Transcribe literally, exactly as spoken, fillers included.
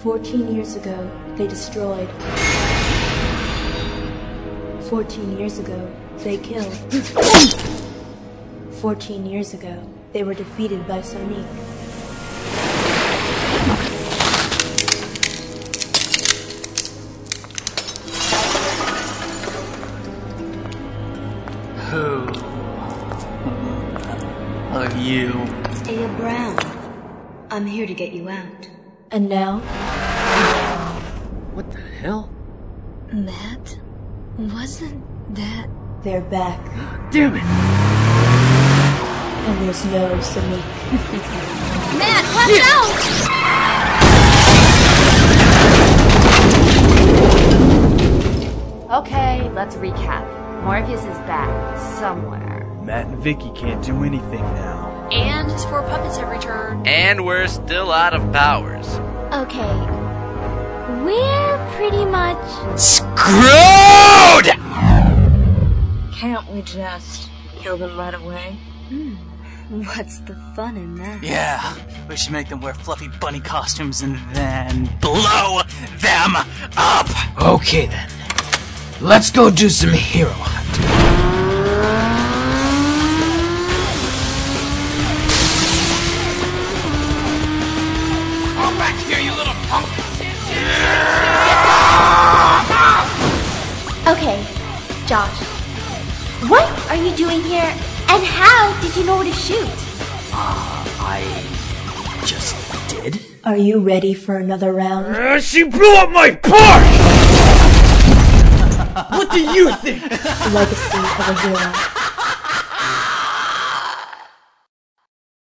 Fourteen years ago, they destroyed. Fourteen years ago, they killed. Fourteen years ago, they were defeated by Sonic. Who are you? Aya Brown. I'm here to get you out. And now? What the hell? Matt? Wasn't that... They're back. Damn it! And there's no Sonic. Matt, watch out! Okay, let's recap. Morpheus is back somewhere. Matt and Vicky can't do anything now. And his four puppets have returned. And we're still out of powers. Okay. We're pretty much... Screwed! Can't we just kill them right away? Hmm. What's the fun in that? Yeah, we should make them wear fluffy bunny costumes and then blow them up! Okay then. Let's go do some hero hunting. Come back here, you little punk! Okay, Josh. What are you doing here? And how did you know where to shoot? Uh, I just did. Are you ready for another round? Uh, she blew up my park! What do you think? Legacy of a Hero.